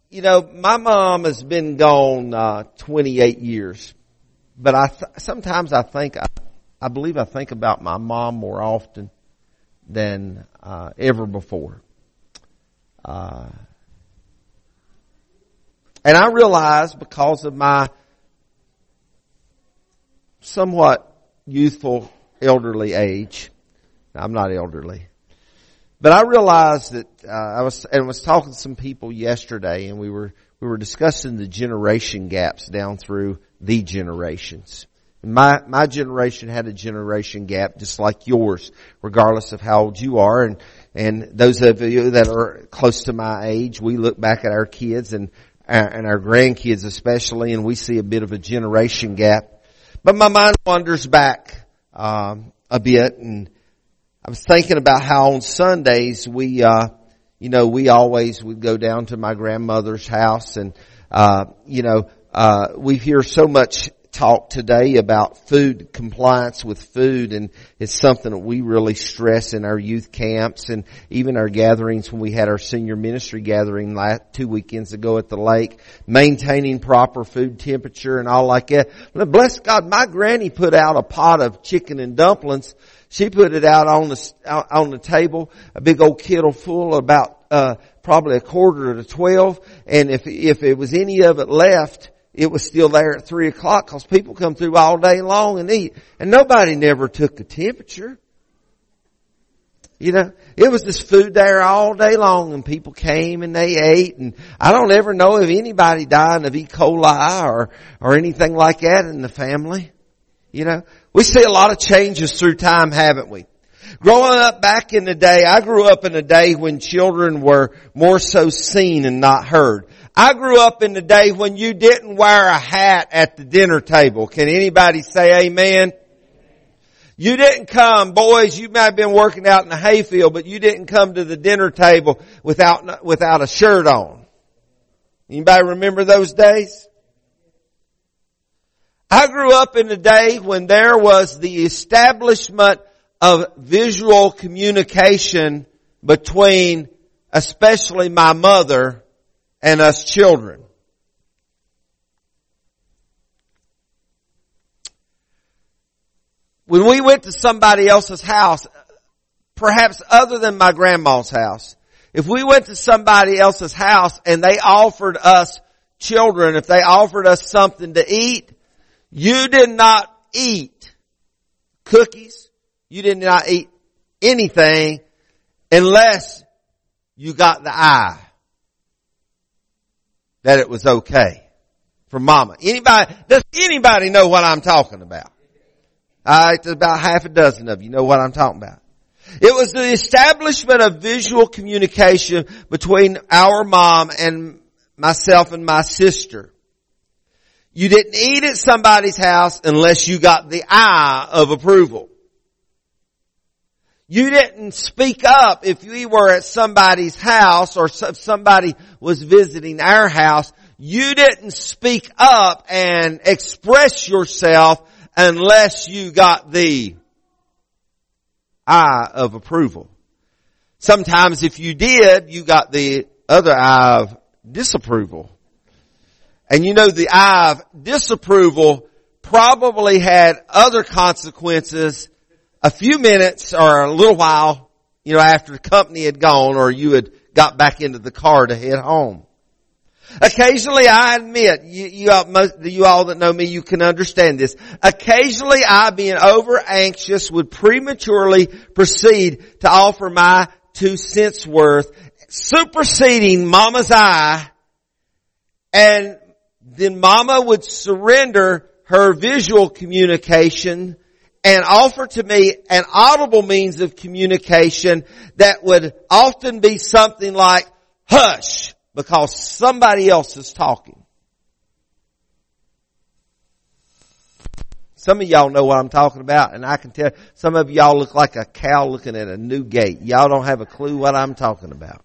my mom has been gone 28 years, but sometimes I believe I think about my mom more often than ever before. And I realize, because of my somewhat youthful elderly age, I'm not elderly, but I realized that I was talking to some people yesterday, and we were discussing the generation gaps down through the generations. My generation had a generation gap just like yours, regardless of how old you are. And those of you that are close to my age, we look back at our kids and our grandkids especially, and we see a bit of a generation gap. But my mind wanders back a bit, and I was thinking about how on Sundays we always would go down to my grandmother's house, and we hear so much talk today about food, compliance with food, and it's something that we really stress in our youth camps and even our gatherings when we had our senior ministry gathering 2 weekends ago at the lake, maintaining proper food temperature and all like that. Bless God, my granny put out a pot of chicken and dumplings. She put it out on the table, a big old kettle full, about probably 11:45, and if it was any of it left, it was still there at 3 o'clock, because people come through all day long and eat. And nobody never took the temperature. It was this food there all day long, and people came and they ate. And I don't ever know of anybody dying of E. coli or anything like that in the family. We see a lot of changes through time, haven't we? Growing up back in the day, I grew up in a day when children were more so seen and not heard. I grew up in the day when you didn't wear a hat at the dinner table. Can anybody say amen? You didn't come, boys, you might have been working out in the hayfield, but you didn't come to the dinner table without a shirt on. Anybody remember those days? I grew up in the day when there was the establishment of visual communication between especially my mother and us children. When we went to somebody else's house, perhaps other than my grandma's house, if we went to somebody else's house and they offered us children, if they offered us something to eat, you did not eat cookies. You did not eat anything unless you got the eye that it was okay from mama. Does anybody know what I'm talking about? About half a dozen of you know what I'm talking about. It was the establishment of visual communication between our mom and myself and my sister. You didn't eat at somebody's house unless you got the eye of approval. You didn't speak up if we were at somebody's house or if somebody was visiting our house. You didn't speak up and express yourself unless you got the eye of approval. Sometimes if you did, you got the other eye of disapproval. And the eye of disapproval probably had other consequences a few minutes or a little while, after the company had gone or you had got back into the car to head home. Occasionally, I admit, you all that know me, you can understand this. Occasionally, I, being over anxious, would prematurely proceed to offer my 2 cents worth, superseding Mama's eye, and then Mama would surrender her visual communication and offer to me an audible means of communication that would often be something like, hush, because somebody else is talking. Some of y'all know what I'm talking about, and I can tell some of y'all look like a cow looking at a new gate. Y'all don't have a clue what I'm talking about.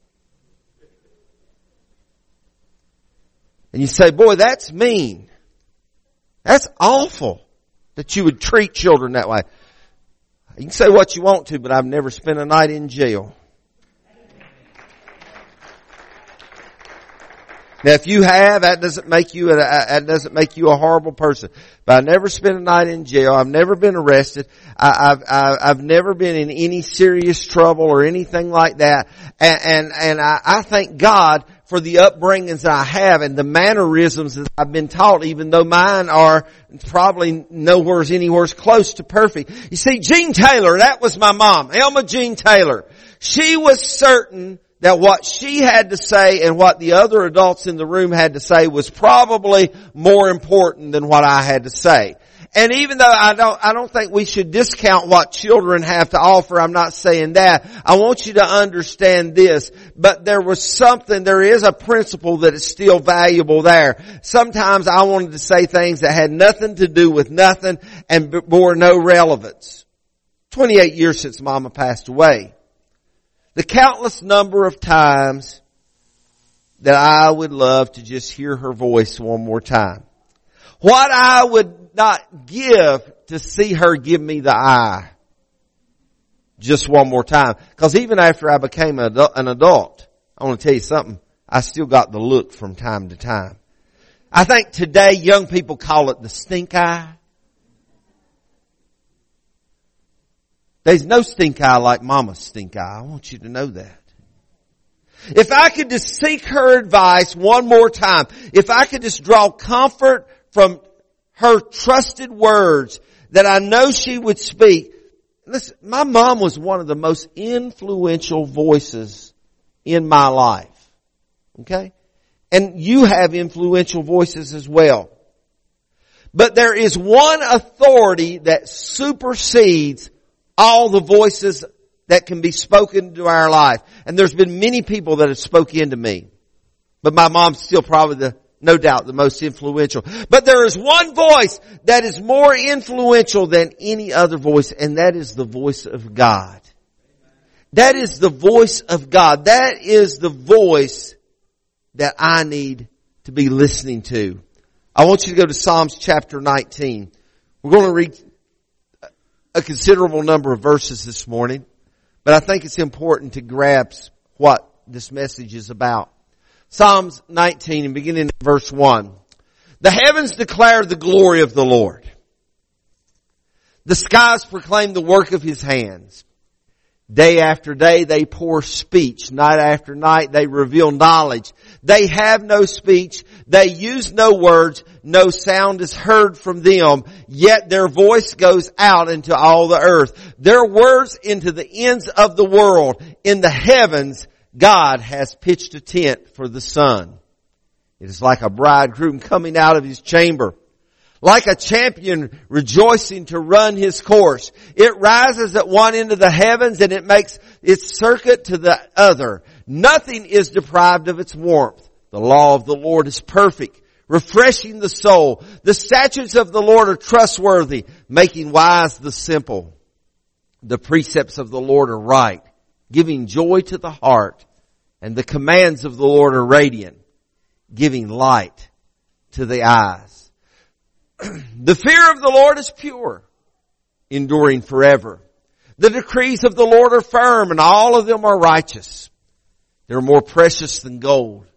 And you say, boy, that's mean. That's awful that you would treat children that way. You can say what you want to, but I've never spent a night in jail. Now, if you have, that doesn't make you a horrible person. But I never spent a night in jail. I've never been arrested. I've never been in any serious trouble or anything like that. And I thank God for the upbringings that I have and the mannerisms that I've been taught, even though mine are probably anywhere close to perfect. You see, Jean Taylor, that was my mom, Elma Jean Taylor. She was certain that what she had to say and what the other adults in the room had to say was probably more important than what I had to say. And even though I don't think we should discount what children have to offer, I'm not saying that. I want you to understand this. But there is a principle that is still valuable there. Sometimes I wanted to say things that had nothing to do with nothing and bore no relevance. 28 years since Mama passed away. The countless number of times that I would love to just hear her voice one more time. What I would not give to see her give me the eye just one more time. Because even after I became an adult, I want to tell you something, I still got the look from time to time. I think today young people call it the stink eye. There's no stink eye like Mama's stink eye. I want you to know that. If I could just seek her advice one more time, if I could just draw comfort from her trusted words that I know she would speak. Listen, my mom was one of the most influential voices in my life. Okay? And you have influential voices as well. But there is one authority that supersedes all the voices that can be spoken to our life. And there's been many people that have spoken into me. But my mom's still probably no doubt the most influential. But there is one voice that is more influential than any other voice, and that is the voice of God. That is the voice of God. That is the voice that I need to be listening to. I want you to go to Psalms chapter 19. We're going to read a considerable number of verses this morning, but I think it's important to grasp what this message is about. Psalms 19 and beginning in verse 1. The heavens declare the glory of the Lord. The skies proclaim the work of His hands. Day after day they pour speech. Night after night they reveal knowledge. They have no speech. They use no words. No sound is heard from them. Yet their voice goes out into all the earth. Their words into the ends of the world. In the heavens God has pitched a tent for the sun. It is like a bridegroom coming out of his chamber. Like a champion rejoicing to run his course. It rises at one end of the heavens and it makes its circuit to the other. Nothing is deprived of its warmth. The law of the Lord is perfect, refreshing the soul. The statutes of the Lord are trustworthy, making wise the simple. The precepts of the Lord are right, giving joy to the heart. And the commands of the Lord are radiant, giving light to the eyes. The fear of the Lord is pure, enduring forever. The decrees of the Lord are firm, and all of them are righteous. They're more precious than gold,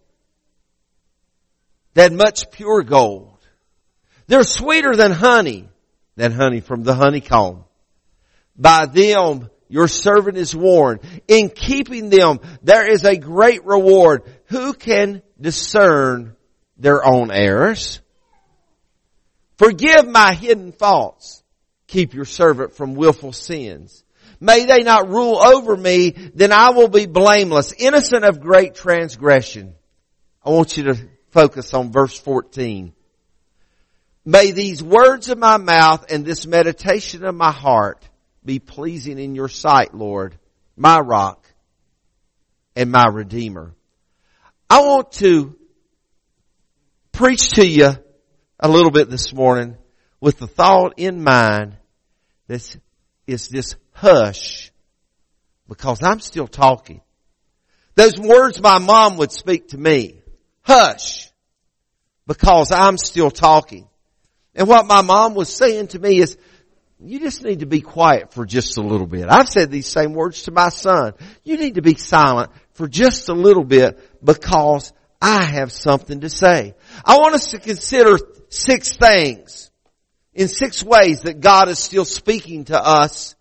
than much pure gold. They're sweeter than honey from the honeycomb. By them your servant is warned. In keeping them, there is a great reward. Who can discern their own errors? Forgive my hidden faults. Keep your servant from willful sins. May they not rule over me, then I will be blameless, innocent of great transgression. I want you to focus on verse 14. May these words of my mouth and this meditation of my heart be pleasing in your sight, Lord, my rock and my redeemer. I want to preach to you a little bit this morning with the thought in mind that is this hush, because I'm still talking. Those words my mom would speak to me. Hush, because I'm still talking. And what my mom was saying to me is, you just need to be quiet for just a little bit. I've said these same words to my son. You need to be silent for just a little bit because I have something to say. I want us to consider 6 things in 6 ways that God is still speaking to us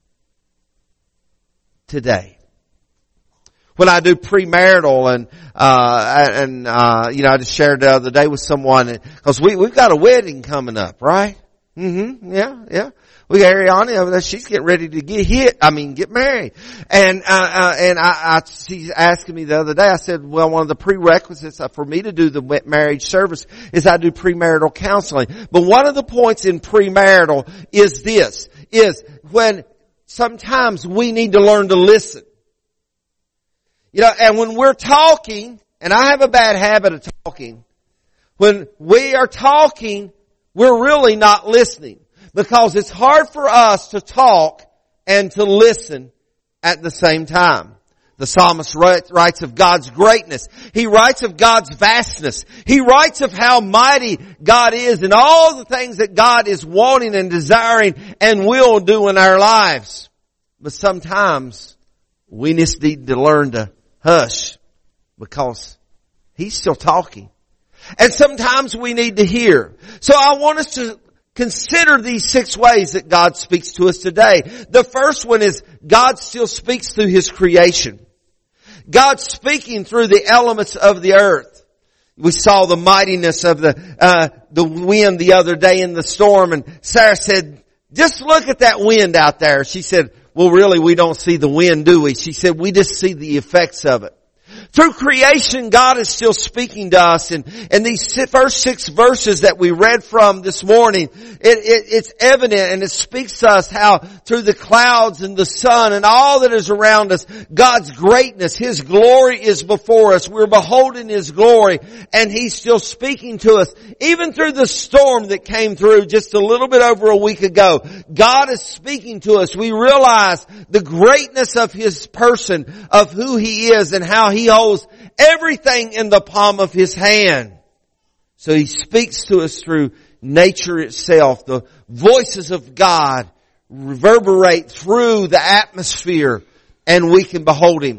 today. When I do premarital and I just shared the other day with someone, because we've got a wedding coming up, right? Yeah. We got Ariana over there. She's getting ready to get married. And she's asking me the other day, I said, well, one of the prerequisites for me to do the marriage service is I do premarital counseling. But one of the points in premarital is when sometimes we need to learn to listen. And when we're talking, and I have a bad habit of talking, when we are talking, we're really not listening. Because it's hard for us to talk and to listen at the same time. The psalmist writes of God's greatness. He writes of God's vastness. He writes of how mighty God is and all the things that God is wanting and desiring and will do in our lives. But sometimes we just need to learn to hush because He's still talking. And sometimes we need to hear. So I want us to consider these 6 ways that God speaks to us today. The first one is God still speaks through His creation. God's speaking through the elements of the earth. We saw the mightiness of the wind the other day in the storm, and Sarah said, just look at that wind out there. She said, well, really, we don't see the wind, do we? She said, we just see the effects of it. Through creation, God is still speaking to us. And these first 6 verses that we read from this morning, it's evident and it speaks to us how through the clouds and the sun and all that is around us, God's greatness, His glory is before us. We're beholding His glory and He's still speaking to us. Even through the storm that came through just a little bit over a week ago, God is speaking to us. We realize the greatness of His person, of who He is and how He holds everything in the palm of His hand. So He speaks to us through nature itself. The voices of God reverberate through the atmosphere and we can behold Him.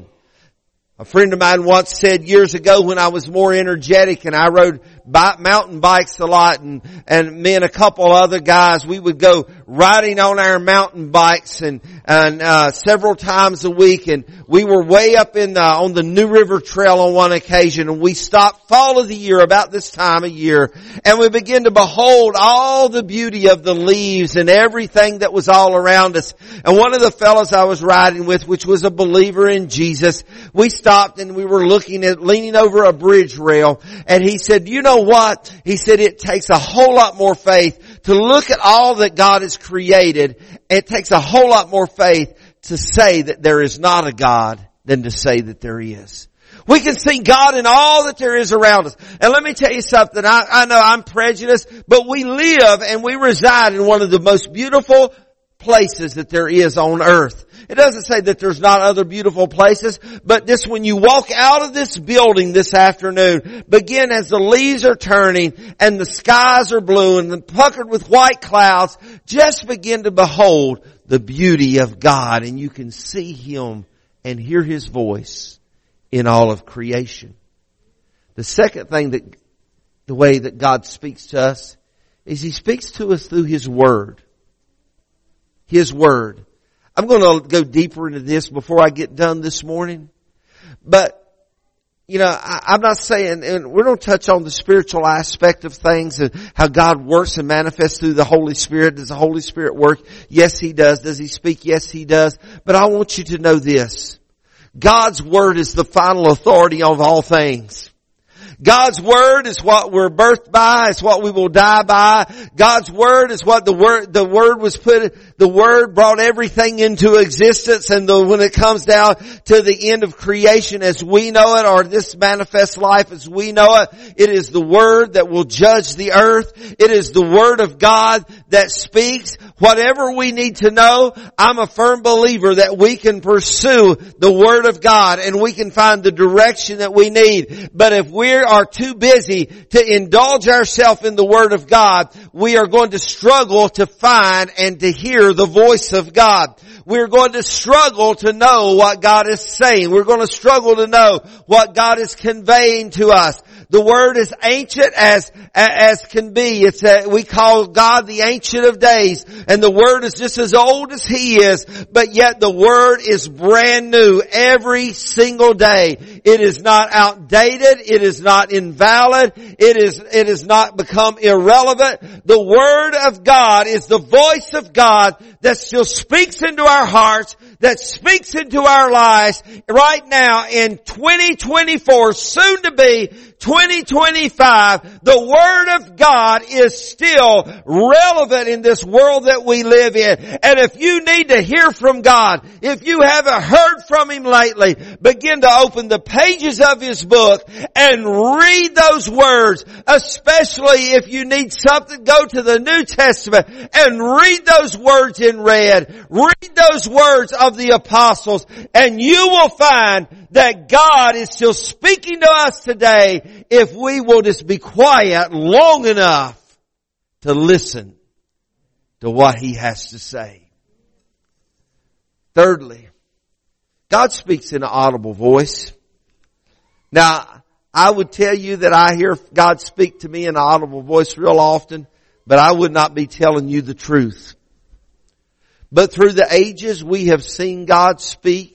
A friend of mine once said years ago when I was more energetic and I rode mountain bikes a lot and me and a couple other guys, we would go riding on our mountain bikes and several times a week, and we were way up on the New River Trail on one occasion, and we stopped fall of the year about this time of year, and we began to behold all the beauty of the leaves and everything that was all around us. And one of the fellows I was riding with, which was a believer in Jesus, we stopped and we were leaning over a bridge rail, and he said, you know what? He said, it takes a whole lot more faith to look at all that God has created. It takes a whole lot more faith to say that there is not a God than to say that there is. We can see God in all that there is around us. And let me tell you something. I know I'm prejudiced, but we live and we reside in one of the most beautiful places that there is on earth. It doesn't say that there's not other beautiful places, but this, when you walk out of this building this afternoon, begin as the leaves are turning and the skies are blue and puckered with white clouds, just begin to behold the beauty of God, and you can see Him and hear His voice in all of creation. The second thing the way that God speaks to us is He speaks to us through His Word. His Word. I'm going to go deeper into this before I get done this morning. But, I'm not saying, and we're going to touch on the spiritual aspect of things and how God works and manifests through the Holy Spirit. Does the Holy Spirit work? Yes, He does. Does He speak? Yes, He does. But I want you to know this. God's Word is the final authority of all things. God's Word is what we're birthed by. It's what we will die by. God's Word is what the Word brought everything into existence, and when it comes down to the end of creation as we know it, or this manifest life as we know it, it is the Word that will judge the earth. It is the Word of God that speaks. Whatever we need to know, I'm a firm believer that we can pursue the Word of God and we can find the direction that we need. But if we are too busy to indulge ourselves in the Word of God, we are going to struggle to find and to hear the voice of God. We're going to struggle to know what God is saying. We're going to struggle to know what God is conveying to us. The Word is ancient as can be. We call God the Ancient of Days. And the Word is just as old as He is. But yet the Word is brand new every single day. It is not outdated. It is not invalid. It is not become irrelevant. The Word of God is the voice of God that still speaks into our hearts, that speaks into our lives right now in 2024, soon to be 2025. The Word of God is still relevant in this world that we live in. And if you need to hear from God, if you haven't heard from Him lately, begin to open the pages of His book and read those words. Especially if you need something, go to the New Testament and read those words in red. Read those words of the apostles, and you will find that God is still speaking to us today if we will just be quiet long enough to listen to what He has to say. Thirdly, God speaks in an audible voice. Now, I would tell you that I hear God speak to me in an audible voice real often, but I would not be telling you the truth. But through the ages, we have seen God speak.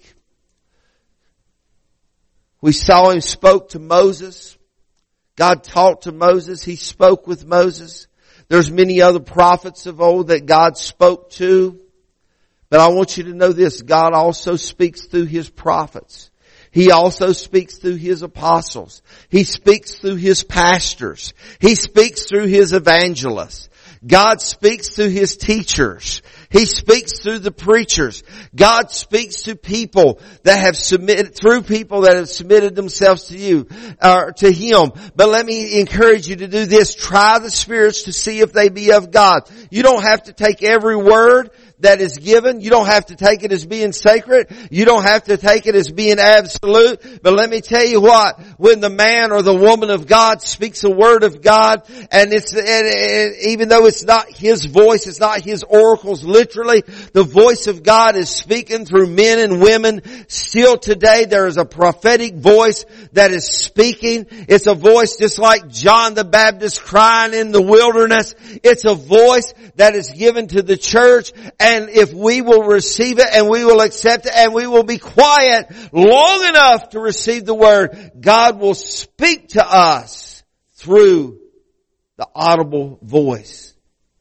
We saw Him spoke to Moses. God talked to Moses. He spoke with Moses. There's many other prophets of old that God spoke to. But I want you to know this. God also speaks through His prophets. He also speaks through His apostles. He speaks through His pastors. He speaks through His evangelists. God speaks through His teachers. He speaks through the preachers. God speaks to people that have submitted, through people that have submitted themselves to you, to Him. But let me encourage you to do this. Try the spirits to see if they be of God. You don't have to take every word that is given. You don't have to take it as being sacred. You don't have to take it as being absolute. But let me tell you what, when the man or the woman of God speaks a word of God, and even though it's not his voice, it's not his oracles literally, the voice of God is speaking through men and women. Still today there is a prophetic voice that is speaking. It's a voice just like John the Baptist crying in the wilderness. It's a voice that is given to the church. And if we will receive it and we will accept it and we will be quiet long enough to receive the word, God will speak to us through the audible voice.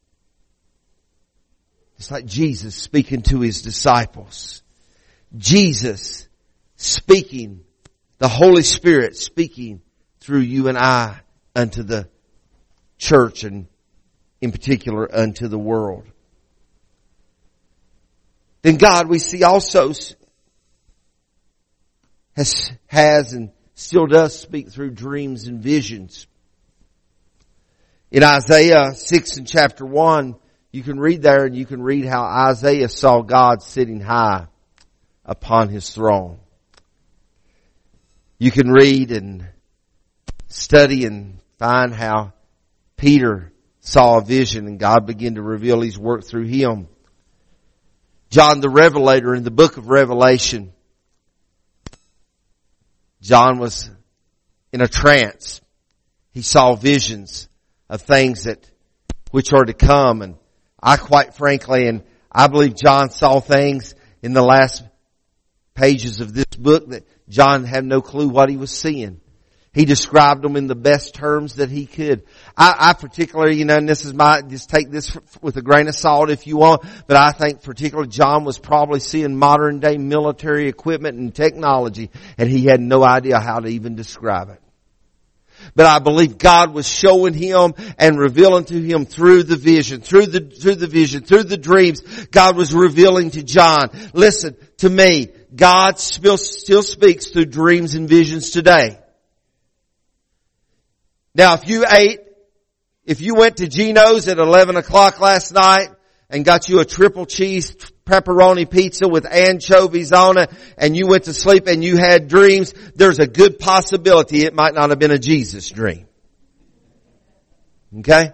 It's like Jesus speaking to His disciples. Jesus speaking, the Holy Spirit speaking through you and I unto the church and in particular unto the world. Then God, we see also has and still does speak through dreams and visions. In Isaiah 6 and chapter 1, you can read there and you can read how Isaiah saw God sitting high upon His throne. You can read and study and find how Peter saw a vision and God began to reveal His work through him. John the Revelator in the book of Revelation, John was in a trance. He saw visions of things which are to come. And I quite frankly, and I believe John saw things in the last pages of this book that John had no clue what he was seeing. He described them in the best terms that he could. I particularly, and this is just take this with a grain of salt if you want, but I think particularly John was probably seeing modern day military equipment and technology, and he had no idea how to even describe it. But I believe God was showing him and revealing to him through the vision, through the dreams. God was revealing to John. Listen to me. God still speaks through dreams and visions today. Now, if you went to Geno's at 11 o'clock last night and got you a triple cheese pepperoni pizza with anchovies on it, and you went to sleep and you had dreams, there's a good possibility it might not have been a Jesus dream. Okay?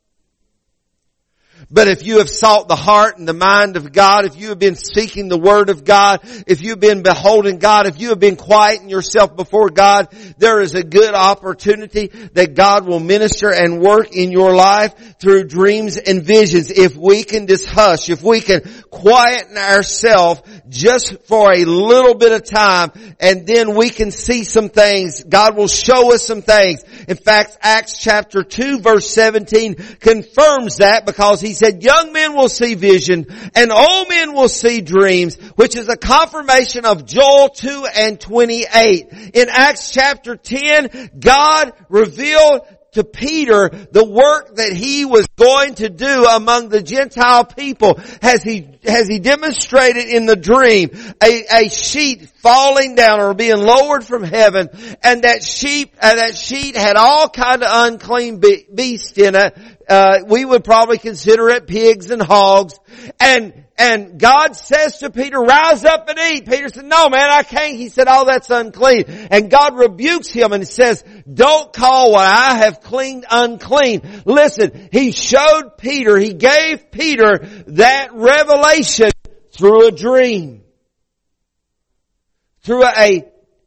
But if you have sought the heart and the mind of God, if you have been seeking the Word of God, if you've been beholding God, if you have been quieting yourself before God, there is a good opportunity that God will minister and work in your life through dreams and visions. If we can just hush, if we can quieten ourselves just for a little bit of time, and then we can see some things. God will show us some things. In fact, Acts chapter 2 verse 17 confirms that, because he said, young men will see vision and old men will see dreams, which is a confirmation of Joel 2 and 28. In Acts chapter 10, God revealed to Peter the work that he was going to do among the Gentile people, as he demonstrated in the dream a sheet falling down or being lowered from heaven, and that sheet had all kind of unclean beasts in it. We would probably consider it pigs and hogs. And God says to Peter, rise up and eat. Peter said, no man, I can't. He said, oh, that's unclean. And God rebukes him and says, don't call what I have cleaned unclean. Listen, he showed Peter, he gave Peter that revelation through a dream. Through a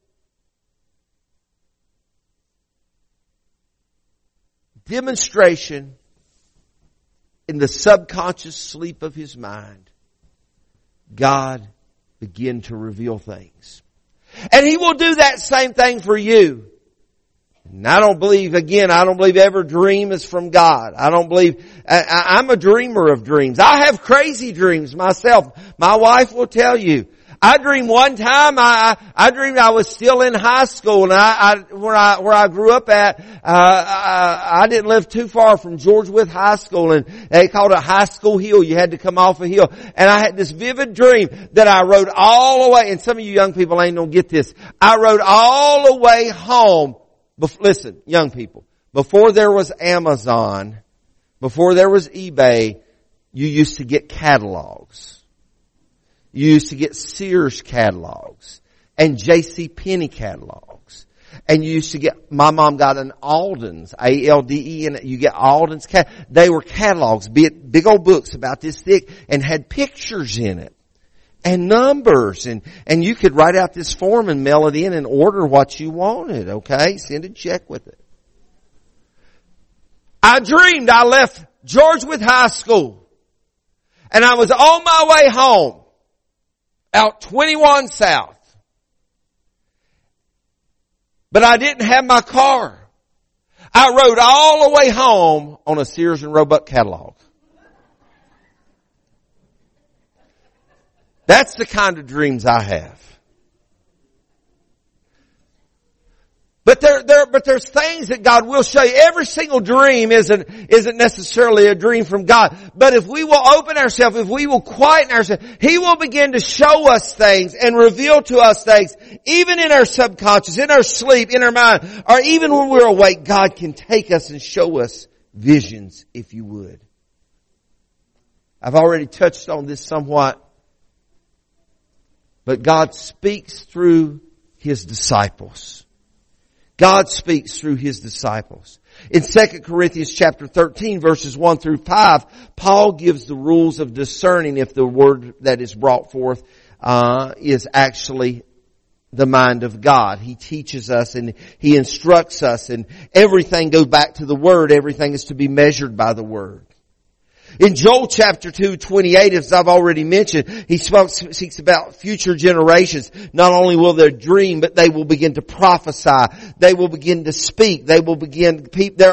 demonstration in the subconscious sleep of his mind. God began to reveal things. And He will do that same thing for you. And I don't believe every dream is from God. I'm a dreamer of dreams. I have crazy dreams myself. My wife will tell you. I dreamed one time, I dreamed I was still in high school, and where I grew up at, I didn't live too far from George Wythe High School, and they called it High School Hill. You had to come off a hill. And I had this vivid dream that I rode all the way, and some of you young people ain't gonna get this. I rode all the way home. Listen, young people, before there was Amazon, before there was eBay, you used to get catalogs. You used to get Sears catalogs and JCPenney catalogs. And you used to get, my mom got an Alden's, A-L-D-E, and you get Alden's they were catalogs, big old books about this thick, and had pictures in it. And numbers, and you could write out this form and mail it in and order what you wanted, okay? Send a check with it. I dreamed I left George Wythe High School, and I was on my way home. Out 21 South. But I didn't have my car. I rode all the way home on a Sears and Roebuck catalog. That's the kind of dreams I have. But there's things that God will show you. Every single dream isn't necessarily a dream from God. But if we will open ourselves, if we will quieten ourselves, He will begin to show us things and reveal to us things, even in our subconscious, in our sleep, in our mind, or even when we're awake. God can take us and show us visions, if you would. I've already touched on this somewhat. But God speaks through His disciples. God speaks through His disciples. In 2 Corinthians chapter 13 verses 1 through 5, Paul gives the rules of discerning if the word that is brought forth is actually the mind of God. He teaches us and He instructs us, and everything goes back to the Word. Everything is to be measured by the Word. In Joel chapter 2:28, as I've already mentioned, he speaks about future generations. Not only will they dream, but they will begin to prophesy. They will begin to speak. They will begin,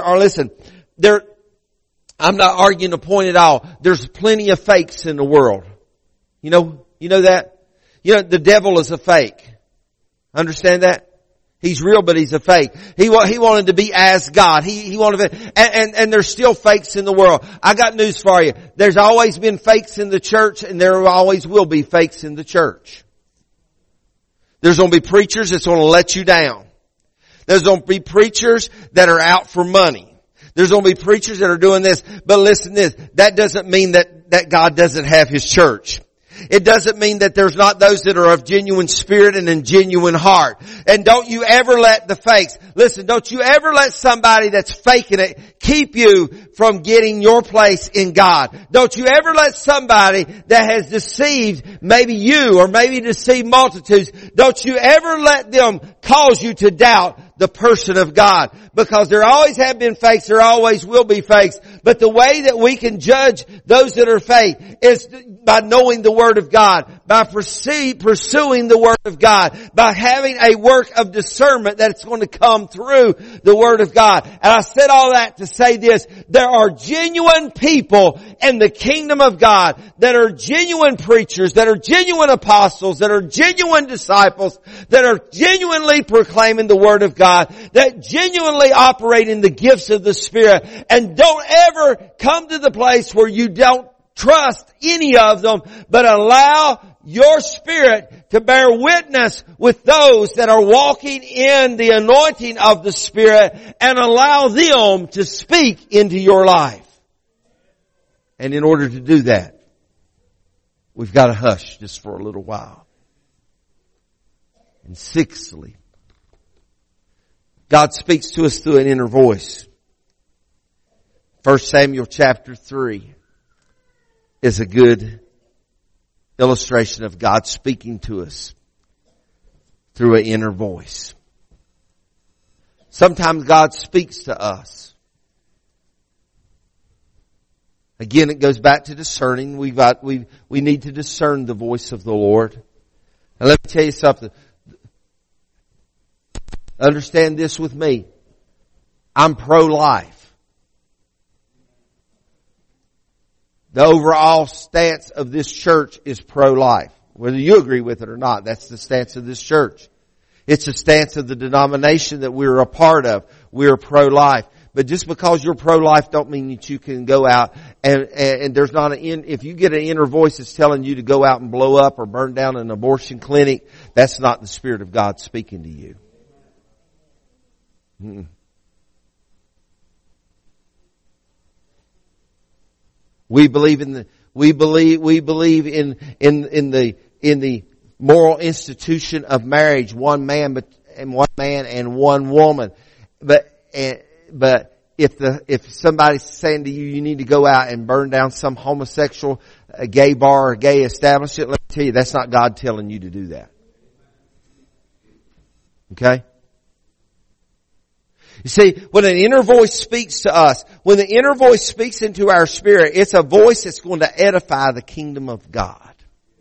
I'm not arguing the point at all. There's plenty of fakes in the world. You know that? The devil is a fake. Understand that? He's real, but he's a fake. He wanted to be as God. He wanted to, and there's still fakes in the world. I got news for you. There's always been fakes in the church, and there always will be fakes in the church. There's going to be preachers that's going to let you down. There's going to be preachers that are out for money. There's going to be preachers that are doing this. But listen to this. That doesn't mean that that God doesn't have His church. It doesn't mean that there's not those that are of genuine spirit and in genuine heart. And don't you ever let the fakes, listen, don't you ever let somebody that's faking it keep you from getting your place in God. Don't you ever let somebody that has deceived maybe you or maybe deceived multitudes, don't you ever let them cause you to doubt the person of God. Because there always have been fakes, there always will be fakes. But the way that we can judge those that are fake is by knowing the Word of God, by pursuing the Word of God, by having a work of discernment that's going to come through the Word of God. And I said all that to say this, there are genuine people in the kingdom of God that are genuine preachers, that are genuine apostles, that are genuine disciples, that are genuinely proclaiming the Word of God, that genuinely operate in the gifts of the Spirit. And don't ever come to the place where you don't trust any of them, but allow your spirit to bear witness with those that are walking in the anointing of the Spirit and allow them to speak into your life. And in order to do that, we've got to hush just for a little while. And sixthly, God speaks to us through an inner voice. 1 Samuel chapter 3 is a good illustration of God speaking to us through an inner voice. Sometimes God speaks to us. Again, it goes back to discerning. We need to discern the voice of the Lord. And let me tell you something. Understand this with me. I'm pro-life. The overall stance of this church is pro-life. Whether you agree with it or not, that's the stance of this church. It's the stance of the denomination that we're a part of. We're pro-life. But just because you're pro-life don't mean that you can go out and there's not if you get an inner voice that's telling you to go out and blow up or burn down an abortion clinic, that's not the Spirit of God speaking to you. Mm-mm. We believe in the moral institution of marriage, one man and one woman. But if somebody's saying to you, you need to go out and burn down some homosexual gay bar or gay establishment, let me tell you, that's not God telling you to do that. Okay? You see, when an inner voice speaks to us, when the inner voice speaks into our spirit, it's a voice that's going to edify the kingdom of God.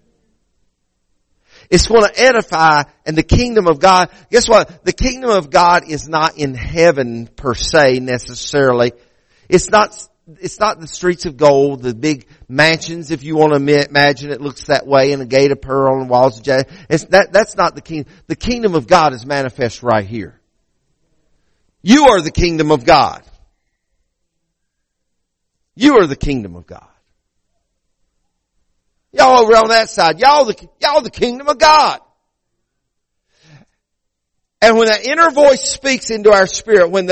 It's going to edify and the kingdom of God. Guess what? The kingdom of God is not in heaven per se necessarily. It's not the streets of gold, the big mansions, if you want to imagine it looks that way, and a gate of pearl and walls of jade. That's not the kingdom. The kingdom of God is manifest right here. You are the kingdom of God. You are the kingdom of God. Y'all over on that side, y'all the kingdom of God. And when that inner voice speaks into our spirit, when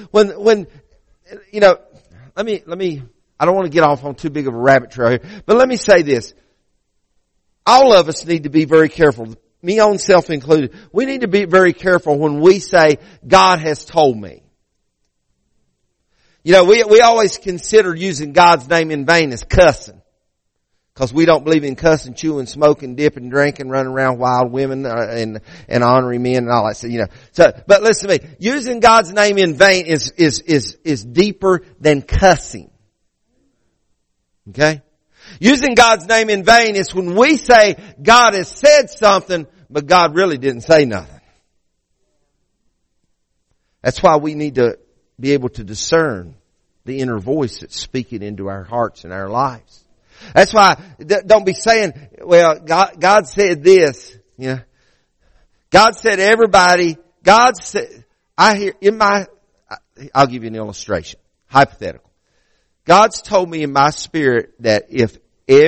you know, let me, I don't want to get off on too big of a rabbit trail here, but let me say this. All of us need to be very careful. Me own self included. We need to be very careful when we say, God has told me. You know, we always consider using God's name in vain as cussing. Because we don't believe in cussing, chewing, smoking, dipping, drinking, running around wild women, and honoring men and all that stuff, you know. So, but listen to me. Using God's name in vain is deeper than cussing. Okay? Using God's name in vain is when we say God has said something, but God really didn't say nothing. That's why we need to be able to discern the inner voice that's speaking into our hearts and our lives. That's why, don't be saying, well, God said this, you know. God said everybody, God said, I'll give you an illustration. Hypothetical. God's told me in my spirit that if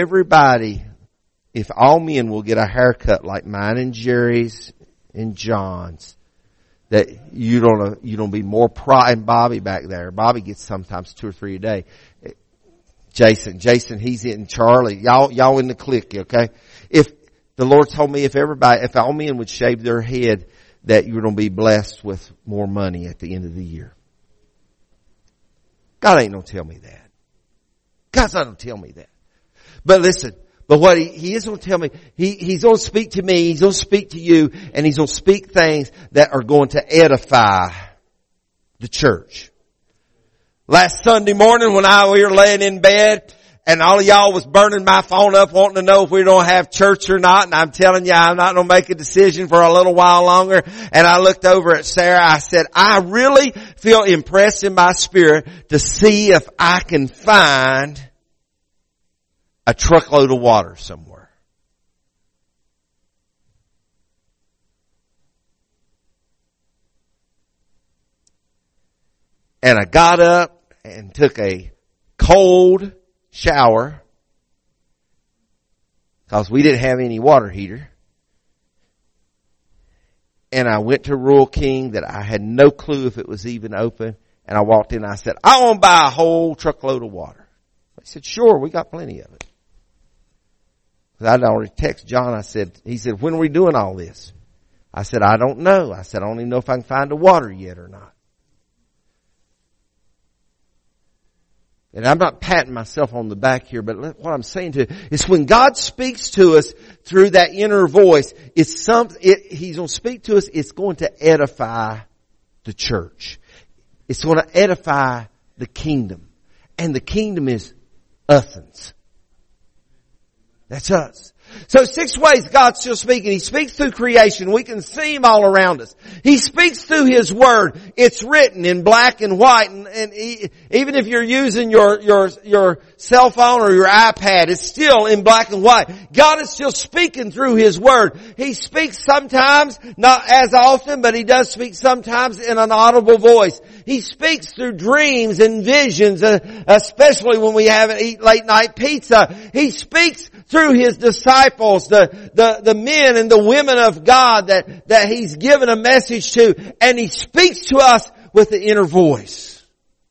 all men will get a haircut like mine and Jerry's and John's, that you don't be more pride, and Bobby back there. Bobby gets sometimes 2 or 3 a day. Jason, he's in Charlie. Y'all in the clique, okay? If the Lord told me if all men would shave their head, that you're going to be blessed with more money at the end of the year. God ain't going to tell me that. God's not going to tell me that. But listen, what he is going to tell me, he's going to speak to me, he's going to speak to you, and he's going to speak things that are going to edify the church. Last Sunday morning when we were laying in bed, and all of y'all was burning my phone up wanting to know if we don't have church or not. And I'm telling you, I'm not going to make a decision for a little while longer. And I looked over at Sarah. I said, I really feel impressed in my spirit to see if I can find a truckload of water somewhere. And I got up and took a cold shower because we didn't have any water heater. And I went to Rural King that I had no clue if it was even open. And I walked in and I said, I want to buy a whole truckload of water. They said, sure, we got plenty of it. I'd already texted John. He said, when are we doing all this? I said, I don't know. I said, I don't even know if I can find the water yet or not. And I'm not patting myself on the back here, but what I'm saying to you is when God speaks to us through that inner voice, He's going to speak to us, it's going to edify the church. It's going to edify the kingdom. And the kingdom is us'ns. That's us. So 6 ways God's still speaking. He speaks through creation. We can see Him all around us. He speaks through His Word. It's written in black and white. And even if you're using your cell phone or your iPad, it's still in black and white. God is still speaking through His Word. He speaks sometimes, not as often, but He does speak sometimes in an audible voice. He speaks through dreams and visions, especially when we haven't eaten late night pizza. He speaks through His disciples, the men and the women of God that He's given a message to, and He speaks to us with the inner voice.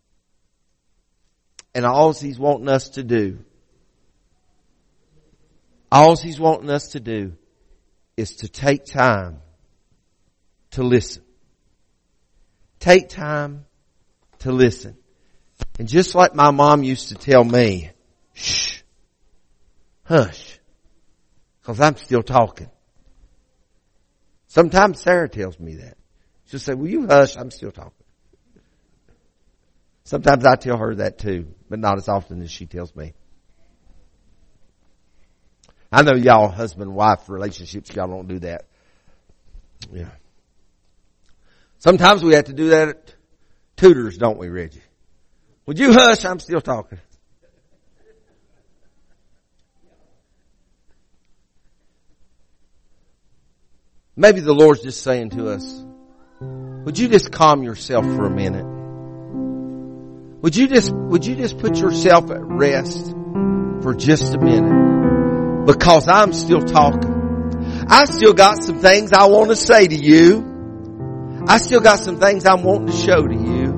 And all He's wanting us to do, is to take time to listen. Take time to listen. And just like my mom used to tell me, shh, hush, because I'm still talking. Sometimes Sarah tells me that. She'll say, will you hush? I'm still talking. Sometimes I tell her that too, but not as often as she tells me. I know y'all husband-wife relationships, y'all don't do that. Yeah. Sometimes we have to do that at tutors, don't we, Reggie? Would you hush? I'm still talking. Maybe the Lord's just saying to us, would you just calm yourself for a minute? Would you just put yourself at rest for just a minute? Because I'm still talking. I still got some things I want to say to you. I still got some things I'm wanting to show to you.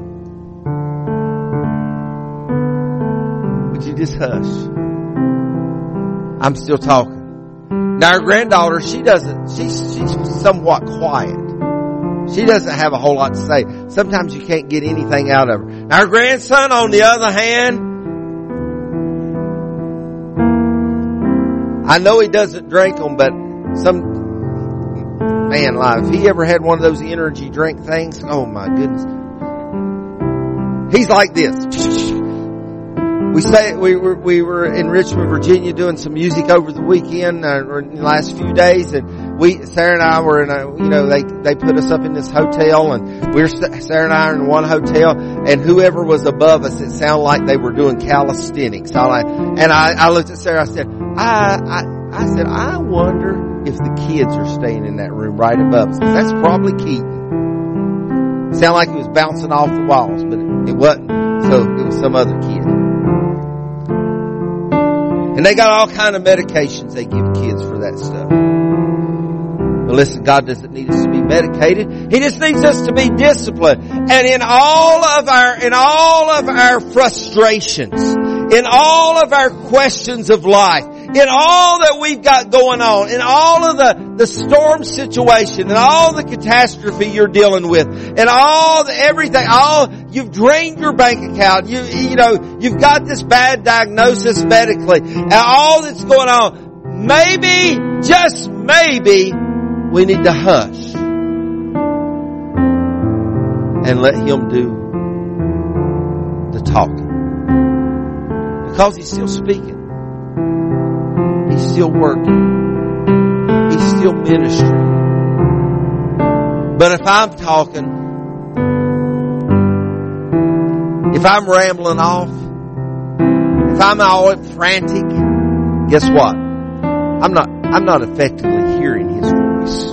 Would you just hush? I'm still talking. Now our granddaughter, she's somewhat quiet. She doesn't have a whole lot to say. Sometimes you can't get anything out of her. Now our grandson, on the other hand, I know he doesn't drink them, but man alive, if he ever had one of those energy drink things, oh my goodness. He's like this. We were in Richmond, Virginia doing some music over the weekend, or in the last few days, and Sarah and I were in they put us up in this hotel, and Sarah and I are in one hotel, and whoever was above us, it sounded like they were doing calisthenics. I looked at Sarah, I said, I wonder if the kids are staying in that room right above us. That's probably Keaton. It sounded like he was bouncing off the walls, but it wasn't. So it was some other kid. And they got all kind of medications they give kids for that stuff. But listen, God doesn't need us to be medicated. He just needs us to be disciplined. And in all of our frustrations, in all of our questions of life, in all that we've got going on, in all of the storm situation, and all the catastrophe you're dealing with, and all the everything, you've drained your bank account, you've got this bad diagnosis medically, and all that's going on, maybe, just maybe, we need to hush and let Him do the talking. Because He's still speaking. He's still working. He's still ministering. But if I'm talking, if I'm rambling off, if I'm all frantic, guess what? I'm not effectively hearing His voice.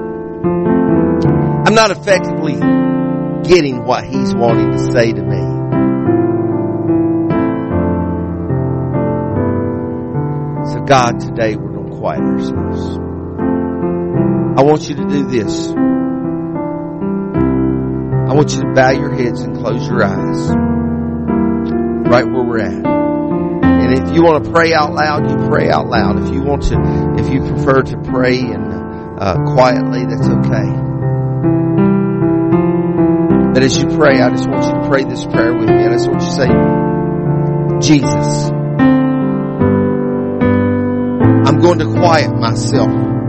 I'm not effectively getting what He's wanting to say to me. So God, today we're going to quiet ourselves. I want you to do this. I want you to bow your heads and close your eyes. Right where we're at. And if you want to pray out loud, you pray out loud. If you prefer to pray and quietly, that's okay. But as you pray, I just want you to pray this prayer with me. And I just want you to say, Jesus, I'm going to quiet myself.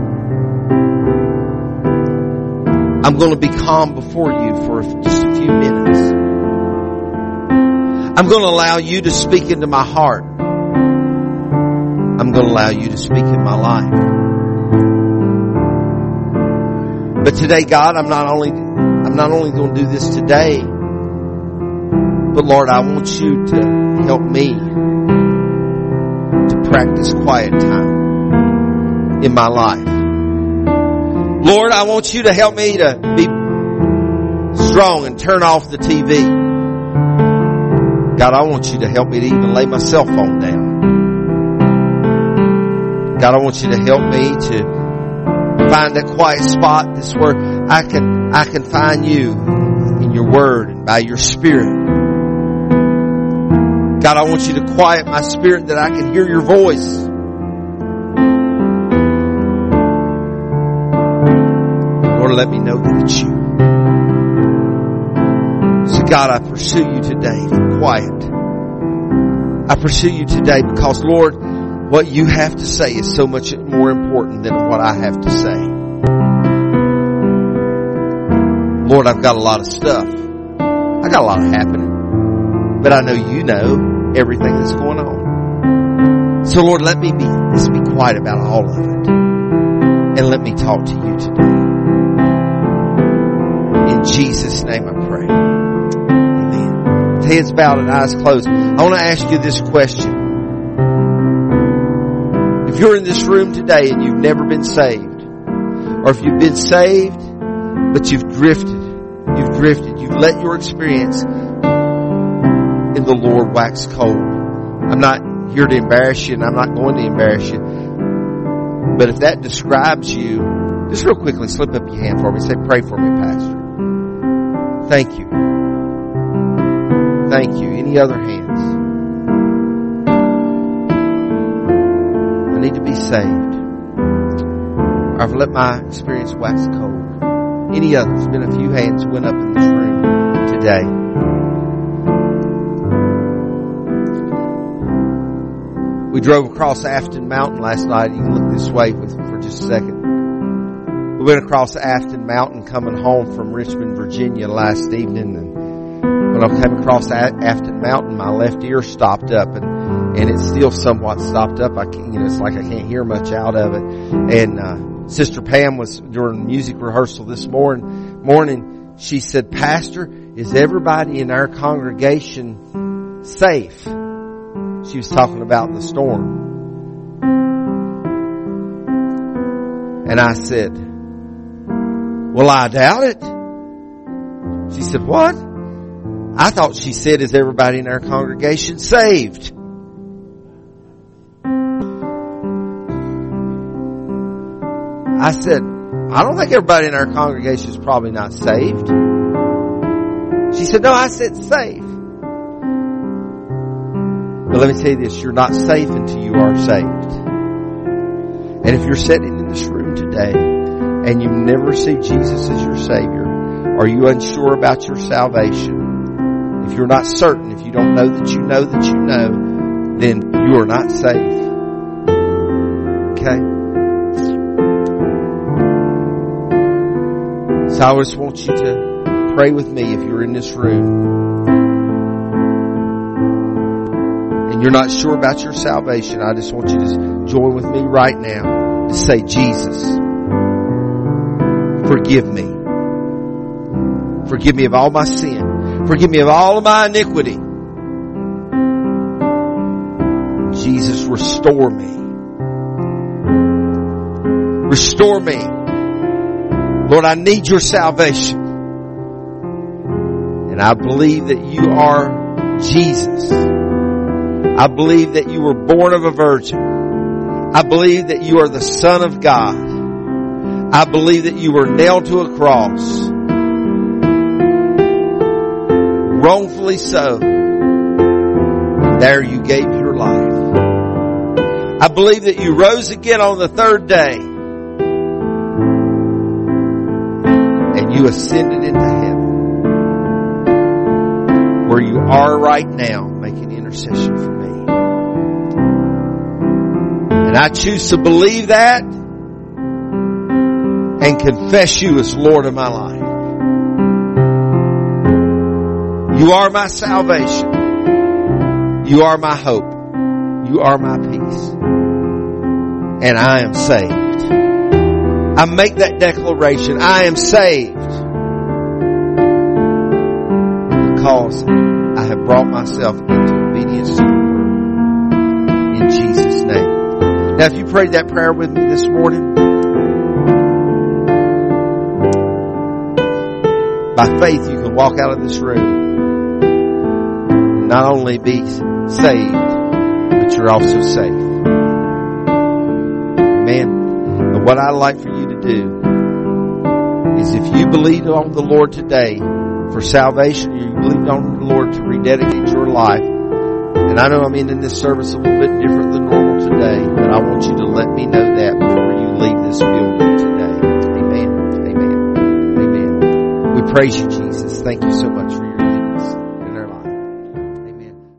I'm going to be calm before you for just a few minutes. I'm going to allow you to speak into my heart. I'm going to allow you to speak in my life. But today, God, I'm not only going to do this today, but Lord, I want you to help me to practice quiet time in my life. Lord, I want you to help me to be strong and turn off the TV. God, I want you to help me to even lay my cell phone down. God, I want you to help me to find that quiet spot. This where I can find you in your word and by your spirit. God, I want you to quiet my spirit that I can hear your voice. Lord, let me know that it's you. So God, I pursue you today for quiet. I pursue you today because, Lord, what you have to say is so much more important than what I have to say. Lord, I've got a lot of stuff. I got a lot happening. But I know you know everything that's going on. So Lord, let me be quiet about all of it. And let me talk to you today. In Jesus' name I pray. Amen. With heads bowed and eyes closed, I want to ask you this question. If you're in this room today and you've never been saved, or if you've been saved, but you've drifted, you've let your experience in the Lord wax cold. I'm not here to embarrass you, and I'm not going to embarrass you. But if that describes you, just real quickly slip up your hand for me. Say, pray for me, Pastor. Thank you. Thank you. Any other hands? I need to be saved. I've let my experience wax cold. Any others? There's been a few hands went up in this room today. We drove across Afton Mountain last night. You can look this way for just a second. We went across Afton Mountain coming home from Richmond, Virginia last evening. And when I came across Afton Mountain, my left ear stopped up and it's still somewhat stopped up. It's like I can't hear much out of it. And, Sister Pam was during music rehearsal this morning. She said, Pastor, is everybody in our congregation safe? She was talking about the storm. And I said, well, I doubt it. She said, what? I thought she said, is everybody in our congregation saved? I said, I don't think everybody in our congregation is probably not saved. She said, no, I said safe. But let me tell you this, you're not safe until you are saved. And if you're sitting in this room today and you've never received Jesus as your Savior, are you unsure about your salvation? If you're not certain, if you don't know that you know that you know, then you are not safe. Okay? So I just want you to pray with me if you're in this room and you're not sure about your salvation. I just want you to join with me right now to say, Jesus, forgive me. Forgive me of all my sin. Forgive me of all of my iniquity. Jesus, restore me. Restore me. Lord, I need your salvation. And I believe that you are Jesus. I believe that you were born of a virgin. I believe that you are the Son of God. I believe that you were nailed to a cross. Wrongfully so. And there you gave your life. I believe that you rose again on the third day. And you ascended into heaven. Where you are right now, making intercession for me. And I choose to believe that and confess you as Lord of my life. You are my salvation. You are my hope. You are my peace. And I am saved. I make that declaration. I am saved. Because I have brought myself into obedience to your word. In Jesus' name. Now if you prayed that prayer with me this morning, by faith you can walk out of this room and not only be saved, but you're also safe. Amen. And what I'd like for you to do is if you believe on the Lord today for salvation, you believe on the Lord to rededicate your life, and I know I'm ending this service a little bit different than normal today, but I want you to let me know that before you leave this building today. Amen. Amen. Amen. We praise you, Jesus. Thank you so much for